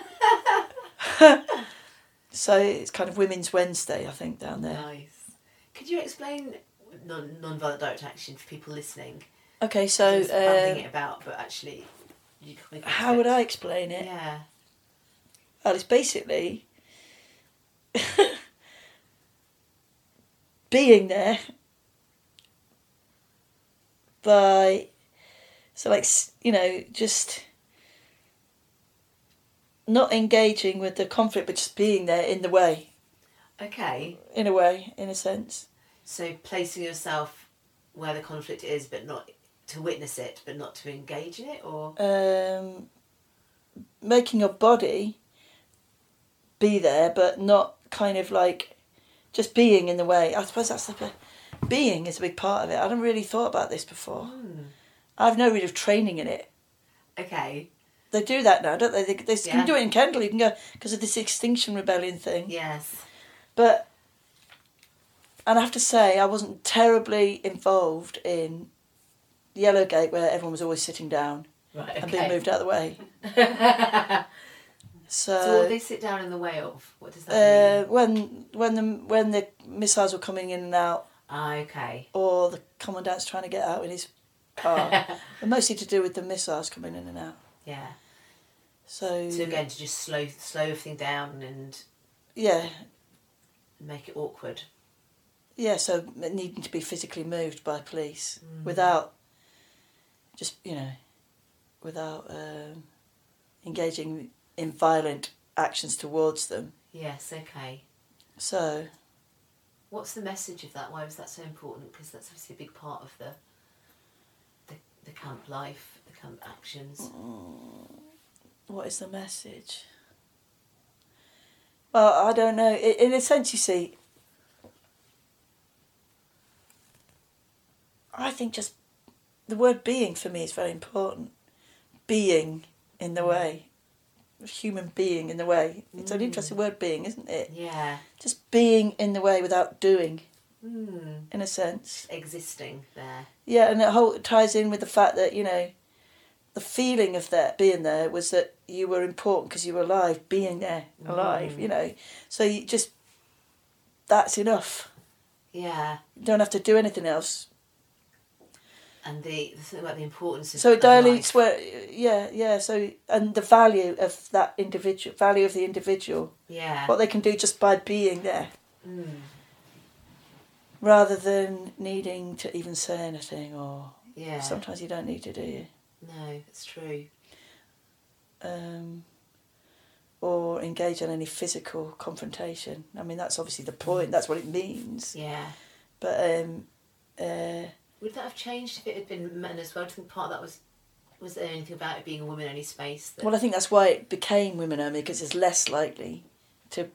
So it's kind of Women's Wednesday, I think, down there. Nice. Could you explain non non-violent direct action for people listening? Okay, so Just babbling um, it about, but actually, you probably can how would I explain- explain it? Yeah. Well, it's basically being there by, so like, s- you know, just not engaging with the conflict, but just being there in the way, Okay. in a way, in a sense. So placing yourself where the conflict is, but not to witness it, but not to engage in it, or Um, making your body be there, but not kind of like just being in the way. I suppose that's the being is a big part of it. I hadn't really thought about this before. Hmm. I've no real training in it. Okay. They do that now, don't they? They, they Yeah. can do it in Kendal. You can go because of this Extinction Rebellion thing. Yes. But and I have to say, I wasn't terribly involved in Yellowgate, where everyone was always sitting down Right. Okay. and being moved out of the way. So So, what they sit down in the way of? What does that uh, mean? when when the when the missiles were coming in and out, Ah, okay. or the commandant's trying to get out in his car, and mostly to do with the missiles coming in and out. Yeah. So, So again, to just slow slow everything down and yeah, make it awkward. yeah. So needing to be physically moved by police Mm. without just you know, without um, engaging in violent actions towards them. Yes. Okay. So What's the message of that? Why was that so important? Because that's obviously a big part of the the, the camp life, the camp actions. what is the message? Well, I don't know. I- In a sense, you see, I think just the word being for me is very important. Being in the way. Human being in the way. It's an Mm. interesting word, being, isn't it? Yeah. Just being in the way without doing, Mm. in a sense. Existing there. Yeah, and it whole it ties in with the fact that, you know, the feeling of that being there was that you were important because you were alive, being there, alive, Mm. you know. So you just, that's enough. Yeah. You don't have to do anything else. And the, the thing about the importance of So it of dilutes life. where, yeah, yeah. So, and the value of that individual, value of the individual, Yeah. what they can do just by being there, Mm. rather than needing to even say anything, or Yeah. sometimes you don't need to, do you? No, that's true. Um, or engage in any physical confrontation. I mean, that's obviously the point. That's what it means. Yeah. But um, uh, Would that have changed if it had been men as well? Do you think part of that was, was there anything about it being a woman only space? That, well, I think that's why it became women only, because it's less likely to,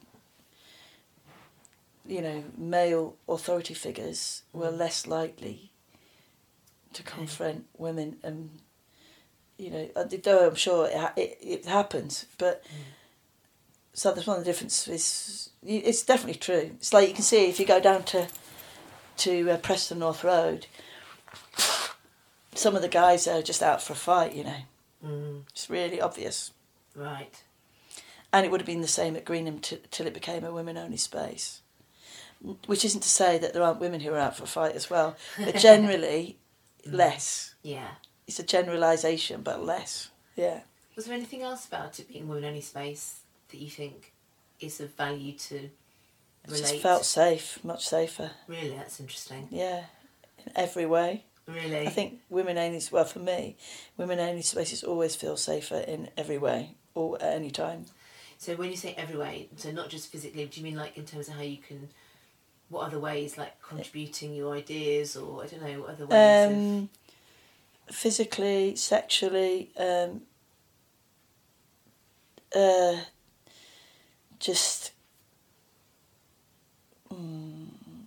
you know, male authority figures were less likely to Okay. confront women, and you know, uh, though I'm sure it ha- it, it happens, but. So that's one of the differences. It's definitely true. It's like you can see if you go down to to uh, Preston North Road, some of the guys are just out for a fight, you know. Mm. It's really obvious. Right. And it would have been the same at Greenham t- till it became a women-only space. Which isn't to say that there aren't women who are out for a fight as well, but generally less. Yeah. It's a generalisation, but less. Yeah. Was there anything else about it being women only space that you think is of value to relate? Just felt safe, much safer. Really, that's interesting. Yeah, in every way. Really? I think women only, well for me, women only spaces always feel safer in every way, or at any time. So when you say every way, so not just physically, do you mean like in terms of how you can, what other ways, like contributing your ideas, or I don't know, what other ways Um, of... physically, sexually, um, uh, just... Mm,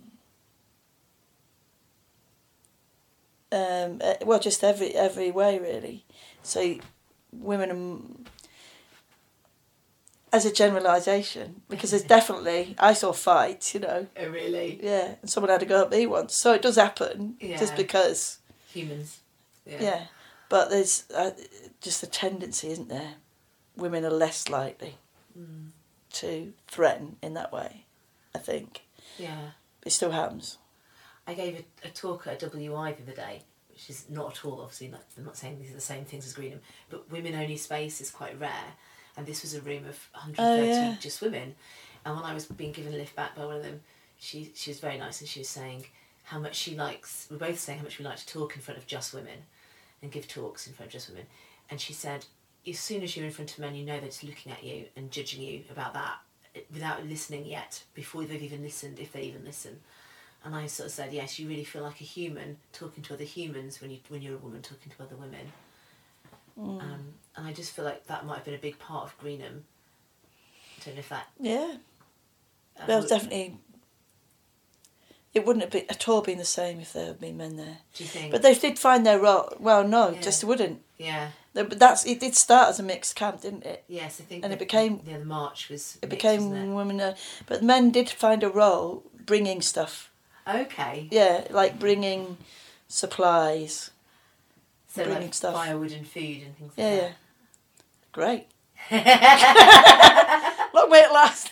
um, uh, well, just every every way, really. So women are... As a generalisation, because there's definitely, I saw fights, you know. Oh, really? Yeah, and someone had to go at me once. So it does happen, Yeah. just because. Humans. Yeah. Yeah, but there's uh, just a tendency, isn't there? Women are less likely Mm. to threaten in that way, I think. Yeah. It still happens. I gave a, a talk at a W I the other day, which is not at all, obviously, like, I'm not saying these are the same things as Greenham, but women-only space is quite rare. And this was a room of one hundred thirty Oh, yeah. just women. And when I was being given a lift back by one of them, she she was very nice, and she was saying how much she likes, we're both saying how much we like to talk in front of just women and give talks in front of just women. And she said, as soon as you're in front of men, you know they're just looking at you and judging you about that without listening yet, before they've even listened, if they even listen. And I sort of said, yes, you really feel like a human talking to other humans when, you, when you're a woman talking to other women. Mm. Um, and I just feel like that might have been a big part of Greenham. I don't know if that... Yeah. Uh, There was would- definitely... It wouldn't have been at all been the same if there had been men there. Do you think? But they did find their role. Well, no, Yeah. just wouldn't. Yeah. They- But that's it. Did start as a mixed camp, didn't it? Yes, I think... And it that- became- Yeah, the march was... It mixed, became wasn't women, uh, but men did find a role bringing stuff. it? Okay. Yeah, like bringing supplies. So bringing like stuff. firewood and food and things Yeah, like yeah. Great. that. Long way at last.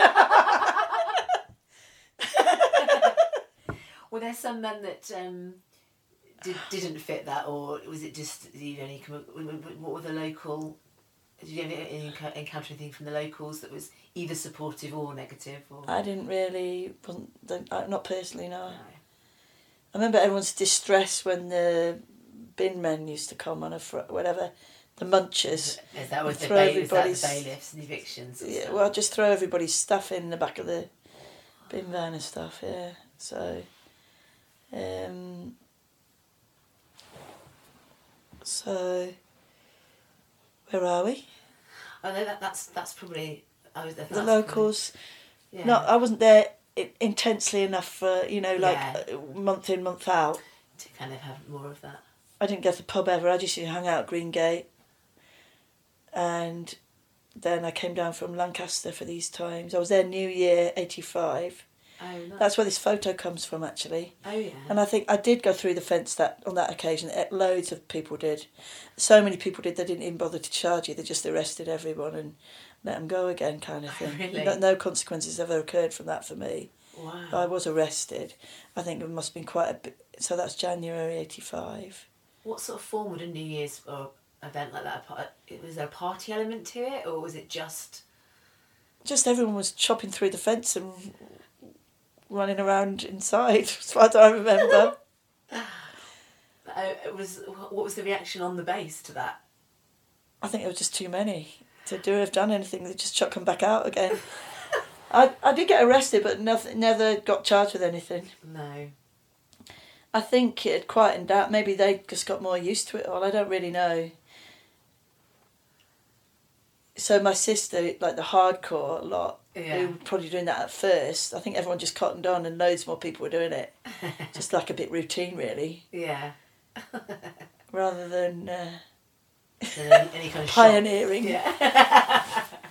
Were there some men that um, did, didn't fit that, or was it just you only come up, what were the local... Did you ever enc- encounter anything from the locals that was either supportive or negative? Or... I didn't really, wasn't, the- uh, not personally, no. No. I remember everyone's distress when the bin men used to come on a fr- whatever, the munchers. Is that was the, Throw bail- was that the everybody's- bailiffs and evictions? and Yeah, stuff? well, just throw everybody's stuff in the back of the bin van and stuff. Yeah, so, um, so, where are we? Oh, no, that, that's that's probably... I was, The that's locals. Probably, yeah. No, I wasn't there i- intensely enough for you know like Yeah. uh, month in month out. To kind of have more of that. I didn't go to the pub ever. I just hung out at Greengate, and then I came down from Lancaster for these times. I was there New Year eighty-five. Oh, nice. That's where this photo comes from, actually. Oh, yeah. And I think I did go through the fence that on that occasion. Eh, Loads of people did. So many people did. They didn't even bother to charge you. They just arrested everyone and let them go again, kind of Oh, thing. really? No, no consequences ever occurred from that for me. Wow. I was arrested. I think it must have been quite a bit. So that's January eighty-five. What sort of form would a New Year's or event like that... par- Was there a party element to it, or was it just... Just everyone was chopping through the fence and running around inside, as far as I remember. Uh, it was what was the reaction on the base to that? I think it was just too many to do have done anything. They just chuck them back out again. I I did get arrested, but nothing, never got charged with anything. No. I think it had quietened down. Maybe they just got more used to it all. I don't really know. So my sister, like the hardcore lot, Yeah. who were probably doing that at first, I think everyone just cottoned on and loads more people were doing it. Just like a bit routine, really, Yeah. rather than uh, So any, any kind of shock. pioneering. Yeah.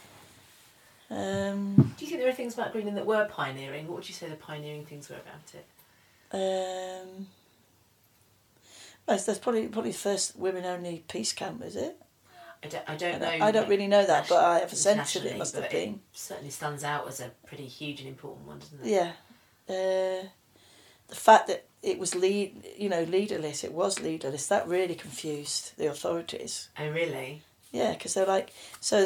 Um, Do you think there are things about Greenham that were pioneering? What would you say the pioneering things were about it? um, well, that's probably probably the first women-only peace camp, is it? I don't, I I don't know. don't, I don't really know that, but I have a sense that internationally, it must but have been. certainly stands out as a pretty huge and important one, doesn't it? Yeah. Uh, the fact that it was lead, you know, leaderless, it was leaderless, that really confused the authorities. Oh, really? Yeah, because they're like, so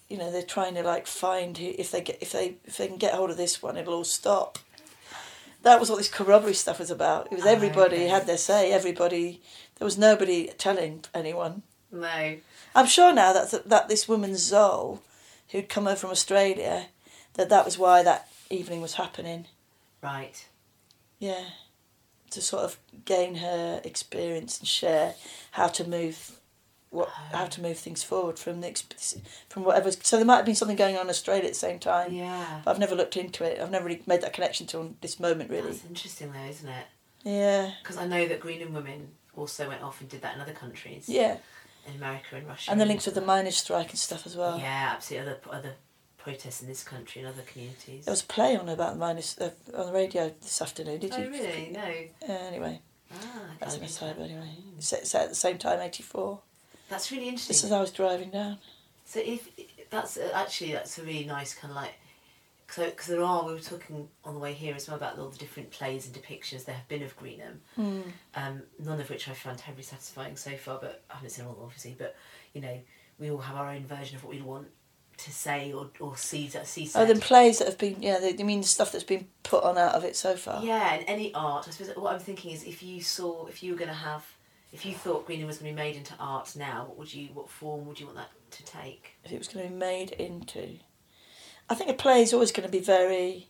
you know, they're trying to like find who, if they get if they if they can get hold of this one, it'll all stop. That was what this corroboree stuff was about. It was everybody oh, okay. had their say. Everybody, there was nobody telling anyone. No. I'm sure now that that this woman Zoe, who'd come over from Australia, that that was why that evening was happening. Right. Yeah, to sort of gain her experience and share how to move, what Oh. how to move things forward from the exp- from whatever. So there might have been something going on in Australia at the same time. Yeah. But I've never looked into it. I've never really made that connection till this moment, really. That's interesting though, isn't it? Yeah. Because I know that Greenham Women also went off and did that in other countries. Yeah. In America and Russia. And the links with the miners' strike and stuff as well. Yeah, absolutely. Other other protests in this country and other communities. There was a play on about the miners uh, on the radio this afternoon. Did oh, you? really? No. Uh, anyway, Ah, I that's an can't aside. think But of that. anyway, set, set at the same time, eighty-four. That's really This interesting. is I was driving down. So if that's uh, actually that's a really nice kind of like, so because there are we were talking on the way here as well about all the different plays and depictions there have been of Greenham, Mm. um, none of which I found terribly satisfying so far. But I haven't seen all of them, obviously. But you know, we all have our own version of what we want to say or or see that see Oh, said. the plays that have been, yeah, they, they mean the stuff that's been put on out of it so far. Yeah, and any art. I suppose what I'm thinking is if you saw, if you were going to have, if you thought Greenham was going to be made into art now, what would you, what form would you want that to take? If it was going to be made into, I think a play is always going to be very.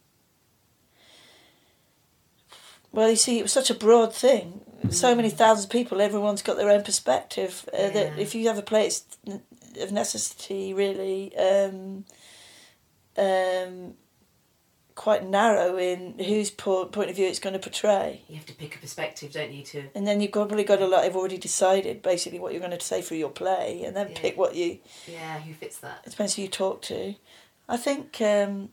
Well, you see, it was such a broad thing. So many thousands of people, everyone's got their own perspective. Uh, Yeah. That if you have a play, it's of necessity really um, um, quite narrow in whose po- point of view it's going to portray. You have to pick a perspective, don't you, to... And then you've probably got a lot. You've already decided basically what you're going to say for your play, and then Yeah. pick what you. Yeah, who fits that? It depends who you talk to. I think um,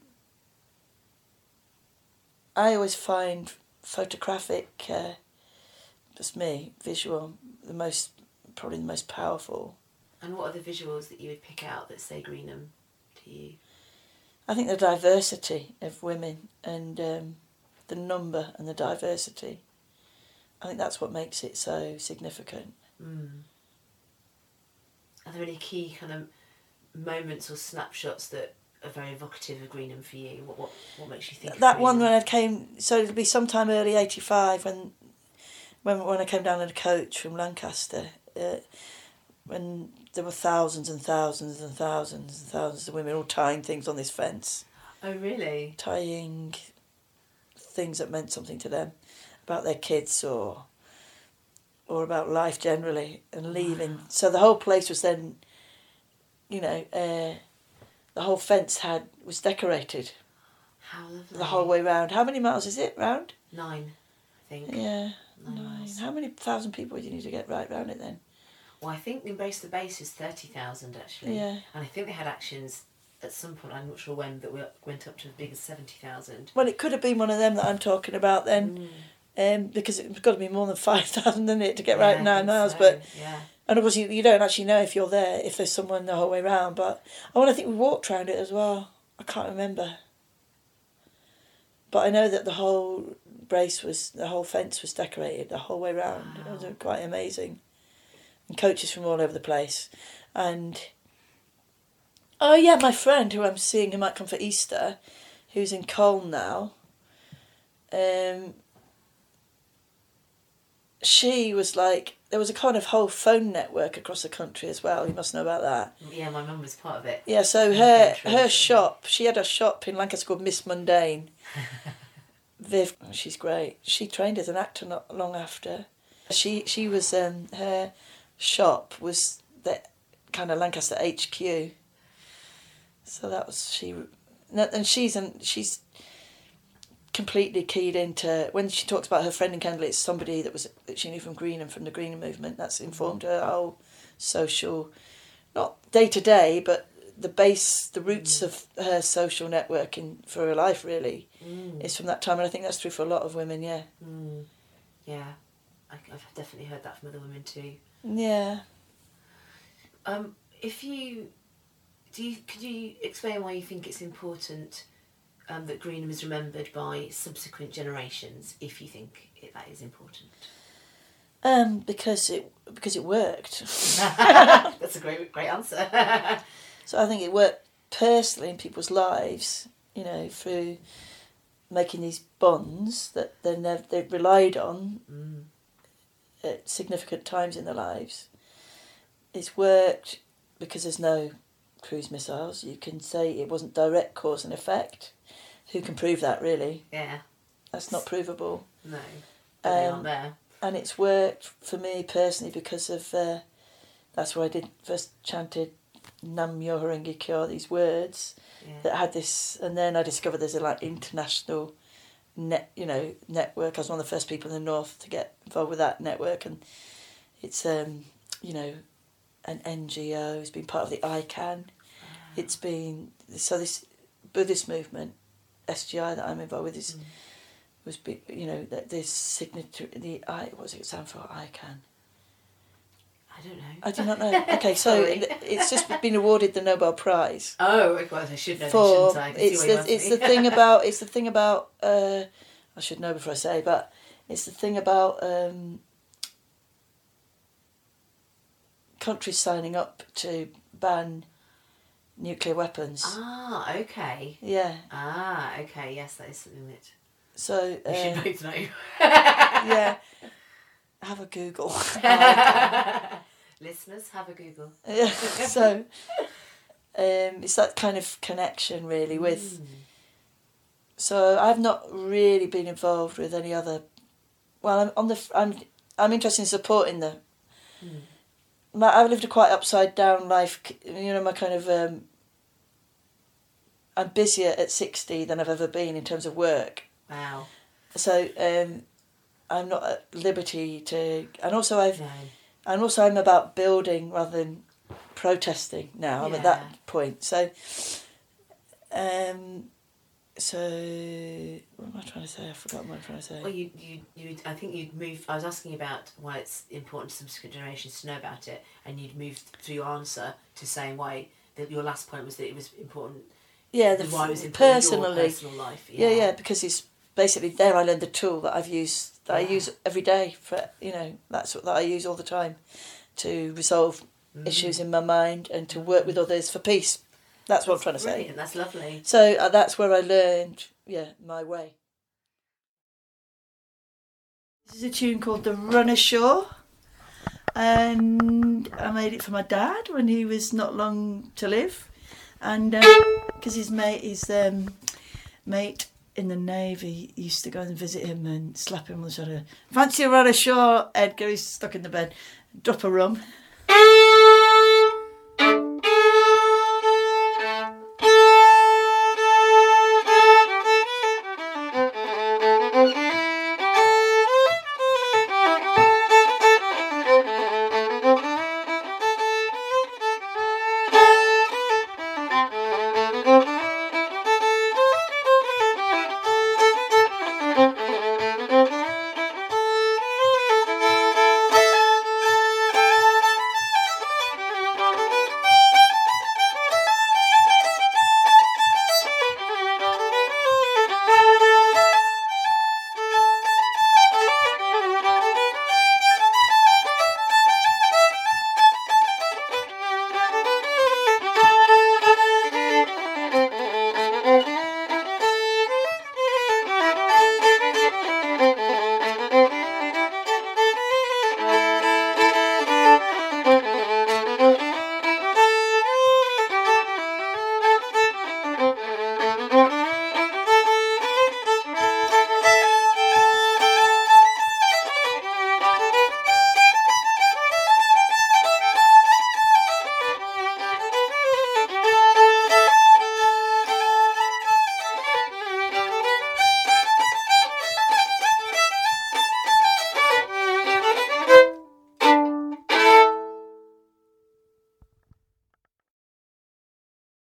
I always find photographic, uh, just me, visual, the most, probably the most powerful. And what are the visuals that you would pick out that say Greenham to you? I think the diversity of women and um, the number and the diversity, I think that's what makes it so significant. Mm. Are there any key kind of moments or snapshots that are very evocative of Greenham for you? What what, what makes you think of That one Greenham? when I came, so it'll be sometime early eighty-five when, when when I came down in a coach from Lancaster, uh, when there were thousands and thousands and thousands and thousands of women all tying things on this fence, Oh, really? tying things that meant something to them, about their kids or or about life generally, and leaving. Wow. So the whole place was then, you know, uh, the whole fence had was decorated How lovely. the whole way round. How many miles is it round? Nine, I think. Yeah, Nine nine. miles. How many thousand people do you need to get right round it then? Well, I think Embrace the Base is thirty thousand actually. Yeah. And I think they had actions at some point, I'm not sure when, but we went up to as big as seventy thousand. Well, it could have been one of them that I'm talking about then, Mm. um, because it's got to be more than five thousand, isn't it, to get Yeah, right I nine think miles. so, But yeah. and of course you, you don't actually know if you're there, if there's someone the whole way round. But oh, and I think we walked round it as well. I can't remember. But I know that the whole brace was, the whole fence was decorated the whole way round. It was Wow. quite amazing. And coaches from all over the place. And, oh yeah, my friend who I'm seeing who might come for Easter, who's in Colne now, um, she was like, there was a kind of whole phone network across the country as well. You must know about that. Yeah, my mum was part of it. Yeah, so Yeah, her very true. her shop, she had a shop in Lancaster called Miss Mundane. Viv, she's great. She trained as an actor not long after. She she was um her shop was the kind of Lancaster H Q. So that was she, and she's and she's completely keyed into, when she talks about her friend in Kendal, it's somebody that was that she knew from Greenham, from the Greenham movement. That's informed her whole social, not day to day, but the base, the roots Mm. of her social networking for her life really Mm. is from that time, and I think that's true for a lot of women. Yeah, Mm. Yeah, I, I've definitely heard that from other women too. yeah. Um, if you, do you, could you explain why you think it's important um, that Greenham is remembered by subsequent generations, if you think it, that is important? Um, because it because it worked. That's a great great answer. So I think it worked personally in people's lives, you know, through making these bonds that then they've, they've relied on mm. at significant times in their lives. It's worked because there's no cruise missiles. You can say it wasn't direct cause and effect. Who can prove that, really? Yeah. That's not provable. No, but they Um, aren't there. And it's worked for me personally because of, uh, that's where I did first chanted Nam Myoho Renge Kyo, these words Yeah. that had this, and then I discovered there's a like international net, you know, network. I was one of the first people in the north to get involved with that network, and it's um, you know, an N G O. It's been part of the I CAN. Ah. It's been so this Buddhist movement, S G I, that I'm involved with is. Mm. Was be, you know, that this signature, the I, what does it stand for? I CAN. I don't know. I do not know. Okay, so Sorry. it's just been awarded the Nobel Prize. Oh, well, I should know, For shouldn't I? I can it's see why the you it's asked the me. thing about it's the thing about uh, I should know before I say, but it's the thing about um, countries signing up to ban nuclear weapons. Ah, okay. Yeah. Ah, okay. Yes, that is something that So you should uh, both know. yeah. Have a Google. Listeners, have a Google. Yeah. So um, it's that kind of connection really with. Mm. So I've not really been involved with any other. Well, I'm on the. I'm I'm interested in supporting the. Mm. My, I've lived a quite upside down life. You know, my kind of. Um, I'm busier at sixty than I've ever been in terms of work. Wow. So um, I'm not at liberty to, and also I've, No. and also I'm about building rather than protesting now. I'm at Yeah. that point. So. Um, So, what am I trying to say? I forgot what I'm trying to say. Well, you, you, you. I think you'd move. I was asking about why it's important to subsequent generations to know about it, and you'd moved through your answer to saying why. That your last point was that it was important. Yeah, the why it was important personally, in your personal life. yeah. Yeah, yeah, because it's basically there. I learned the tool that I've used, that Yeah. I use every day for. You know, that's what that I use all the time, to resolve Mm. issues in my mind and to work with others for peace. That's what I'm trying to say. Brilliant. That's lovely. So uh, that's where I learned, yeah, my way. This is a tune called The Run Ashore, and I made it for my dad when he was not long to live, and because uh, his mate, his um, mate in the Navy used to go and visit him and slap him on the shoulder. Fancy a run ashore, Edgar? He's stuck in the bed. Drop a rum.